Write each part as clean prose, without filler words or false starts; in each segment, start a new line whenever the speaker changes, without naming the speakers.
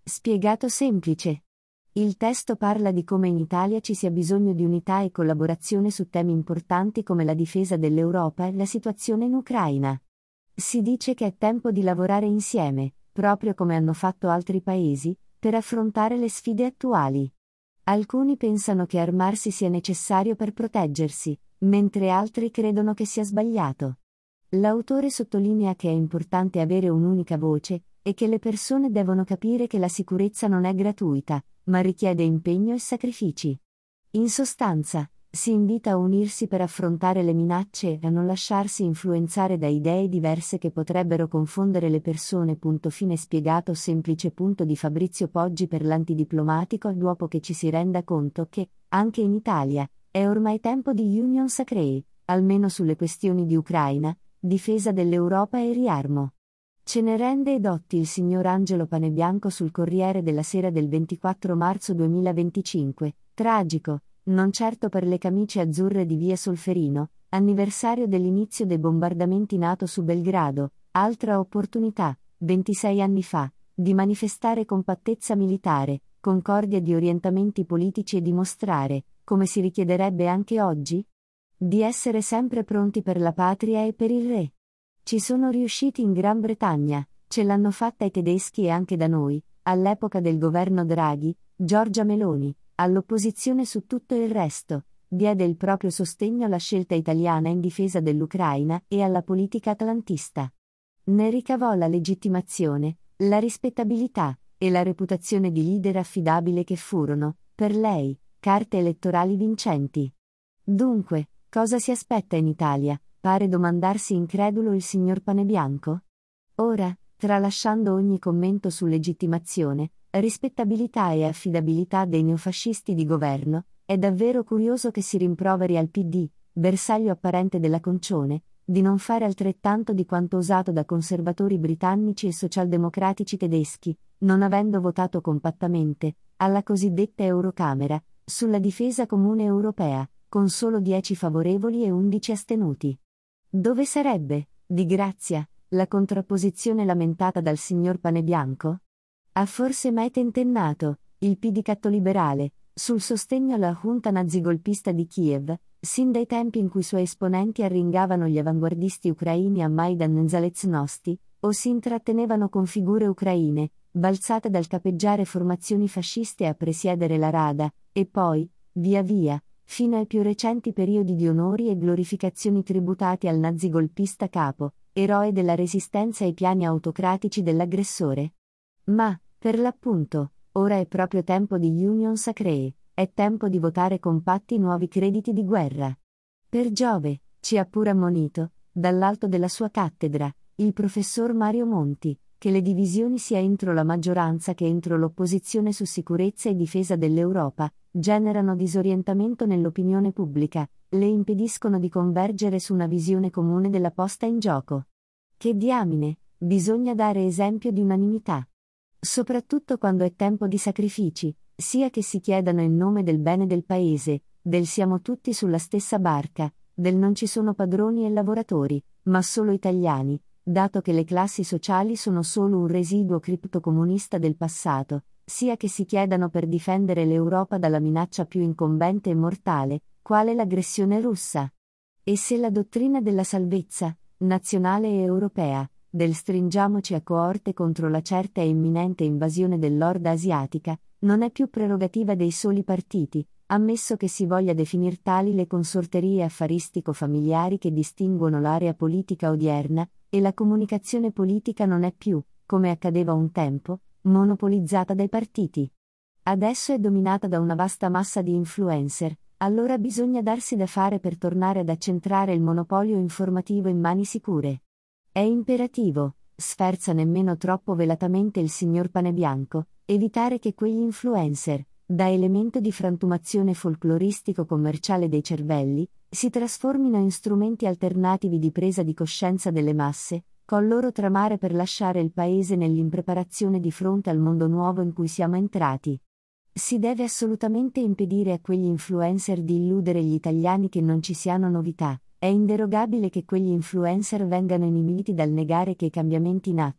Spiegato semplice. Il testo parla di come in Italia ci sia bisogno di unità e collaborazione su temi importanti come la difesa dell'Europa e la situazione in Ucraina. Si dice che è tempo di lavorare insieme, proprio come hanno fatto altri paesi, per affrontare le sfide attuali. Alcuni pensano che armarsi sia necessario per proteggersi, mentre altri credono che sia sbagliato. L'autore sottolinea che è importante avere un'unica voce, e che le persone devono capire che la sicurezza non è gratuita, ma richiede impegno e sacrifici. In sostanza, si invita a unirsi per affrontare le minacce e a non lasciarsi influenzare da idee diverse che potrebbero confondere le persone. Fine spiegato semplice. Di Fabrizio Poggi per l'Antidiplomatico. Dopo che ci si renda conto che, anche in Italia, è ormai tempo di Union Sacrée, almeno sulle questioni di Ucraina, difesa dell'Europa e riarmo. Ce ne rende edotti il signor Angelo Panebianco sul Corriere della Sera del 24 marzo 2025, tragico, non certo per le camicie azzurre di via Solferino, anniversario dell'inizio dei bombardamenti NATO su Belgrado, altra opportunità, 26 anni fa, di manifestare compattezza militare, concordia di orientamenti politici e dimostrare, come si richiederebbe anche oggi, di essere sempre pronti per la patria e per il re. Ci sono riusciti in Gran Bretagna, ce l'hanno fatta i tedeschi e anche da noi, all'epoca del governo Draghi, Giorgia Meloni, all'opposizione su tutto il resto, diede il proprio sostegno alla scelta italiana in difesa dell'Ucraina e alla politica atlantista. Ne ricavò la legittimazione, la rispettabilità, e la reputazione di leader affidabile che furono, per lei, carte elettorali vincenti. Dunque, cosa si aspetta in Italia? Pare domandarsi incredulo il signor Panebianco. Ora, tralasciando ogni commento su legittimazione, rispettabilità e affidabilità dei neofascisti di governo, è davvero curioso che si rimproveri al PD, bersaglio apparente della Concione, di non fare altrettanto di quanto osato da conservatori britannici e socialdemocratici tedeschi, non avendo votato compattamente, alla cosiddetta Eurocamera, sulla difesa comune europea, con solo 10 favorevoli e 11 astenuti. Dove sarebbe, di grazia, la contrapposizione lamentata dal signor Panebianco? Ha forse mai tentennato, il PD cattoliberale, sul sostegno alla giunta nazigolpista di Kiev, sin dai tempi in cui i suoi esponenti arringavano gli avanguardisti ucraini a Maidan Zaleznosti, o si intrattenevano con figure ucraine, balzate dal capeggiare formazioni fasciste a presiedere la Rada, e poi, via via, fino ai più recenti periodi di onori e glorificazioni tributati al nazigolpista capo, eroe della resistenza ai piani autocratici dell'aggressore? Ma, per l'appunto, ora è proprio tempo di Union Sacrée, è tempo di votare compatti nuovi crediti di guerra. Per Giove, ci ha pure ammonito, dall'alto della sua cattedra, il professor Mario Monti, che le divisioni sia entro la maggioranza che entro l'opposizione su sicurezza e difesa dell'Europa, generano disorientamento nell'opinione pubblica, le impediscono di convergere su una visione comune della posta in gioco. Che diamine, bisogna dare esempio di unanimità. Soprattutto quando è tempo di sacrifici, sia che si chiedano in nome del bene del paese, del siamo tutti sulla stessa barca, del non ci sono padroni e lavoratori, ma solo italiani, dato che le classi sociali sono solo un residuo criptocomunista del passato, sia che si chiedano per difendere l'Europa dalla minaccia più incombente e mortale, quale l'aggressione russa. E se la dottrina della salvezza, nazionale e europea, del stringiamoci a coorte contro la certa e imminente invasione dell'orda asiatica, non è più prerogativa dei soli partiti, ammesso che si voglia definir tali le consorterie affaristico-familiari che distinguono l'area politica odierna, e la comunicazione politica non è più, come accadeva un tempo, monopolizzata dai partiti. Adesso è dominata da una vasta massa di influencer, allora bisogna darsi da fare per tornare ad accentrare il monopolio informativo in mani sicure. È imperativo, sferza nemmeno troppo velatamente il signor Panebianco, evitare che quegli influencer, da elemento di frantumazione folcloristico-commerciale dei cervelli, si trasformino in strumenti alternativi di presa di coscienza delle masse, col loro tramare per lasciare il paese nell'impreparazione di fronte al mondo nuovo in cui siamo entrati. Si deve assolutamente impedire a quegli influencer di illudere gli italiani che non ci siano novità. È inderogabile che quegli influencer vengano inibiti dal negare che i cambiamenti in atto,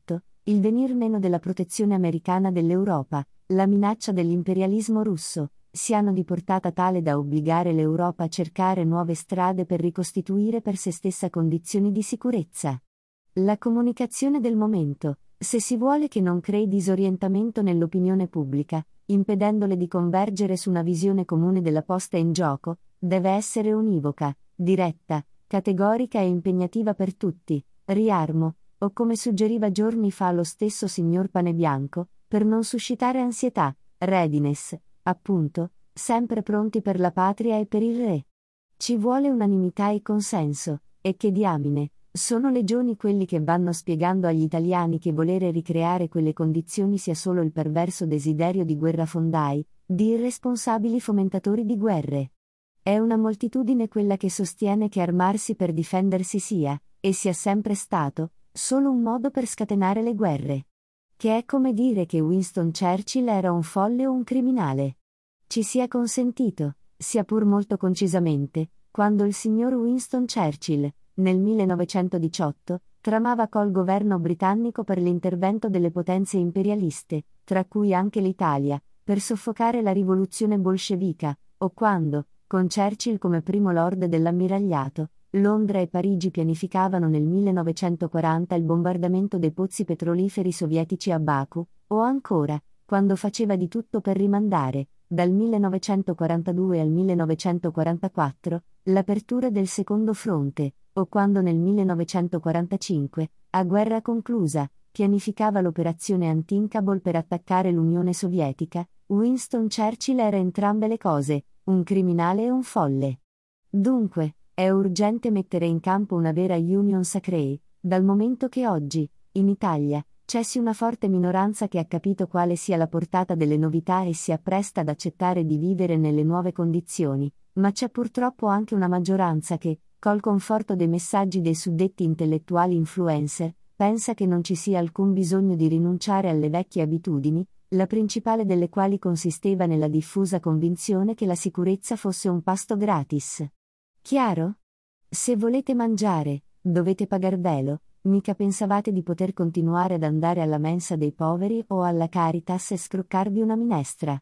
il venir meno della protezione americana dell'Europa, la minaccia dell'imperialismo russo, siano di portata tale da obbligare l'Europa a cercare nuove strade per ricostituire per se stessa condizioni di sicurezza. La comunicazione del momento, se si vuole che non crei disorientamento nell'opinione pubblica, impedendole di convergere su una visione comune della posta in gioco, deve essere univoca, diretta, categorica e impegnativa per tutti, riarmo, o come suggeriva giorni fa lo stesso signor Panebianco, per non suscitare ansietà, readiness, appunto, sempre pronti per la patria e per il re. Ci vuole unanimità e consenso, e che diamine, sono legioni quelli che vanno spiegando agli italiani che volere ricreare quelle condizioni sia solo il perverso desiderio di guerrafondai, di irresponsabili fomentatori di guerre. È una moltitudine quella che sostiene che armarsi per difendersi sia, e sia sempre stato, solo un modo per scatenare le guerre. Che è come dire che Winston Churchill era un folle o un criminale. Ci sia consentito, sia pur molto concisamente, quando il signor Winston Churchill, nel 1918, tramava col governo britannico per l'intervento delle potenze imperialiste, tra cui anche l'Italia, per soffocare la rivoluzione bolscevica, o quando, con Churchill come primo lord dell'ammiragliato, Londra e Parigi pianificavano nel 1940 il bombardamento dei pozzi petroliferi sovietici a Baku, o ancora, quando faceva di tutto per rimandare, dal 1942 al 1944, l'apertura del secondo fronte, o quando nel 1945, a guerra conclusa, pianificava l'operazione Antinkabol per attaccare l'Unione Sovietica, Winston Churchill era entrambe le cose, un criminale e un folle. Dunque, è urgente mettere in campo una vera Union Sacrée, dal momento che oggi, in Italia, c'è una forte minoranza che ha capito quale sia la portata delle novità e si appresta ad accettare di vivere nelle nuove condizioni, ma c'è purtroppo anche una maggioranza che, col conforto dei messaggi dei suddetti intellettuali influencer, pensa che non ci sia alcun bisogno di rinunciare alle vecchie abitudini, la principale delle quali consisteva nella diffusa convinzione che la sicurezza fosse un pasto gratis. Chiaro? Se volete mangiare, dovete pagarvelo, mica pensavate di poter continuare ad andare alla mensa dei poveri o alla Caritas e scroccarvi una minestra.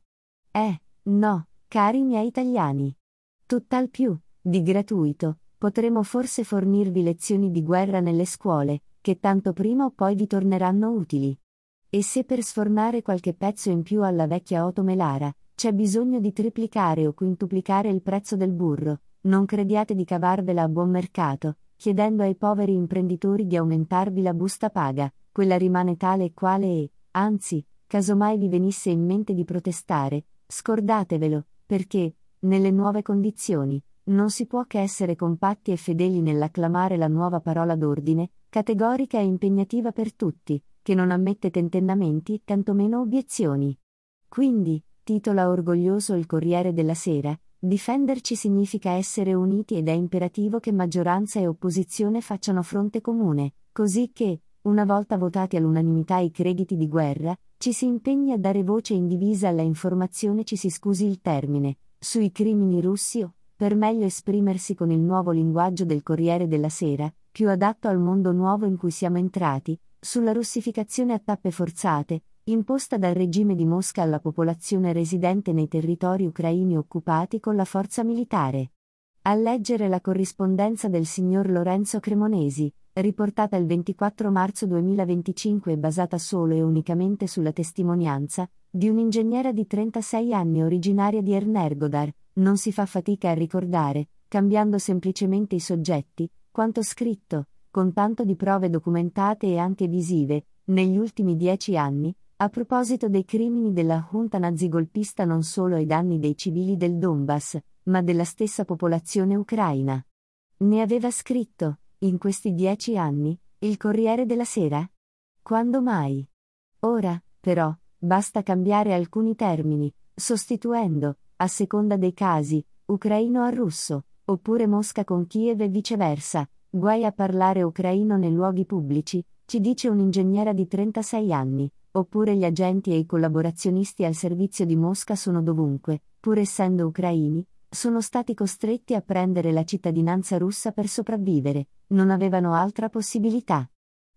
No, cari miei italiani. Tutt'al più, di gratuito, potremo forse fornirvi lezioni di guerra nelle scuole, che tanto prima o poi vi torneranno utili. E se per sfornare qualche pezzo in più alla vecchia Otto Melara, c'è bisogno di triplicare o quintuplicare il prezzo del burro, non crediate di cavarvela a buon mercato, chiedendo ai poveri imprenditori di aumentarvi la busta paga, quella rimane tale e quale e, anzi, casomai vi venisse in mente di protestare, scordatevelo, perché, nelle nuove condizioni, non si può che essere compatti e fedeli nell'acclamare la nuova parola d'ordine, categorica e impegnativa per tutti, che non ammette tentennamenti, tantomeno obiezioni. Quindi, titola orgoglioso il Corriere della Sera, difenderci significa essere uniti ed è imperativo che maggioranza e opposizione facciano fronte comune, così che, una volta votati all'unanimità i crediti di guerra, ci si impegni a dare voce indivisa alla informazione, ci si scusi il termine, sui crimini russi o, per meglio esprimersi con il nuovo linguaggio del Corriere della Sera, più adatto al mondo nuovo in cui siamo entrati, sulla russificazione a tappe forzate, imposta dal regime di Mosca alla popolazione residente nei territori ucraini occupati con la forza militare. A leggere la corrispondenza del signor Lorenzo Cremonesi, riportata il 24 marzo 2025 e basata solo e unicamente sulla testimonianza di un'ingegnera di 36 anni originaria di Ernergodar, non si fa fatica a ricordare, cambiando semplicemente i soggetti, quanto scritto, con tanto di prove documentate e anche visive, negli ultimi 10 anni, a proposito dei crimini della junta nazigolpista non solo ai danni dei civili del Donbass, ma della stessa popolazione ucraina. Ne aveva scritto, in questi 10 anni, il Corriere della Sera? Quando mai? Ora, però, basta cambiare alcuni termini, sostituendo, a seconda dei casi, ucraino a russo, oppure Mosca con Kiev e viceversa, guai a parlare ucraino nei luoghi pubblici, ci dice un'ingegnera di 36 anni. Oppure gli agenti e i collaborazionisti al servizio di Mosca sono dovunque, pur essendo ucraini, sono stati costretti a prendere la cittadinanza russa per sopravvivere, non avevano altra possibilità.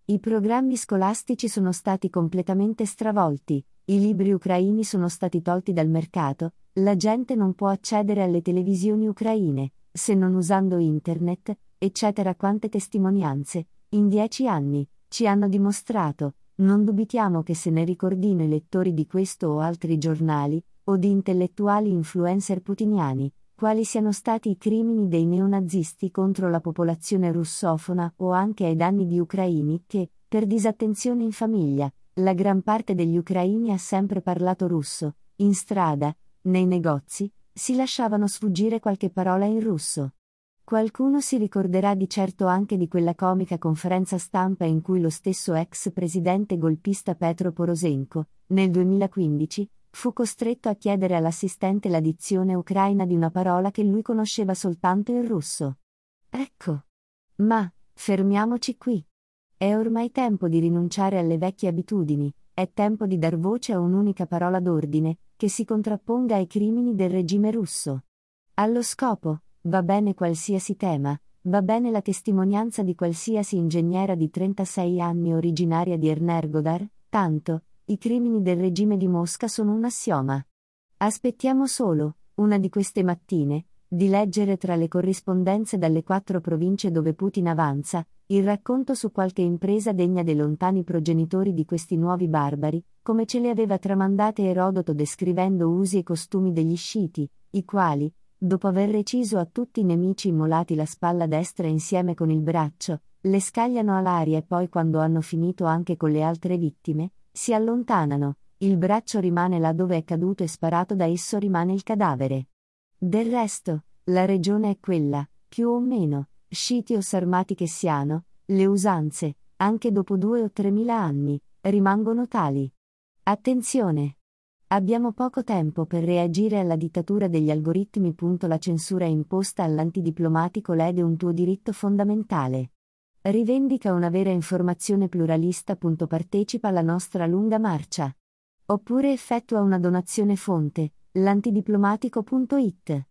I programmi scolastici sono stati completamente stravolti, i libri ucraini sono stati tolti dal mercato, la gente non può accedere alle televisioni ucraine, se non usando internet, eccetera. Quante testimonianze, in 10 anni, ci hanno dimostrato, non dubitiamo che se ne ricordino i lettori di questo o altri giornali, o di intellettuali influencer putiniani, quali siano stati i crimini dei neonazisti contro la popolazione russofona o anche ai danni di ucraini che, per disattenzione in famiglia, la gran parte degli ucraini ha sempre parlato russo, in strada, nei negozi, si lasciavano sfuggire qualche parola in russo. Qualcuno si ricorderà di certo anche di quella comica conferenza stampa in cui lo stesso ex presidente golpista Petro Poroshenko, nel 2015, fu costretto a chiedere all'assistente la dizione ucraina di una parola che lui conosceva soltanto in russo. Ecco. Ma, fermiamoci qui. È ormai tempo di rinunciare alle vecchie abitudini, è tempo di dar voce a un'unica parola d'ordine, che si contrapponga ai crimini del regime russo. Allo scopo, va bene qualsiasi tema, va bene la testimonianza di qualsiasi ingegnera di 36 anni originaria di Energodar, tanto, i crimini del regime di Mosca sono un assioma. Aspettiamo solo, una di queste mattine, di leggere tra le corrispondenze dalle 4 province dove Putin avanza, il racconto su qualche impresa degna dei lontani progenitori di questi nuovi barbari, come ce le aveva tramandate Erodoto descrivendo usi e costumi degli sciiti, i quali, dopo aver reciso a tutti i nemici immolati la spalla destra insieme con il braccio, le scagliano all'aria e poi quando hanno finito anche con le altre vittime, si allontanano, il braccio rimane là dove è caduto e sparato da esso rimane il cadavere. Del resto, la regione è quella, più o meno, sciiti o sarmati che siano, le usanze, anche dopo 2 o 3.000 anni, rimangono tali. Attenzione! Abbiamo poco tempo per reagire alla dittatura degli algoritmi. La censura imposta all'antidiplomatico lede un tuo diritto fondamentale. Rivendica una vera informazione pluralista. Partecipa alla nostra lunga marcia. Oppure effettua una donazione fonte, l'antidiplomatico.it.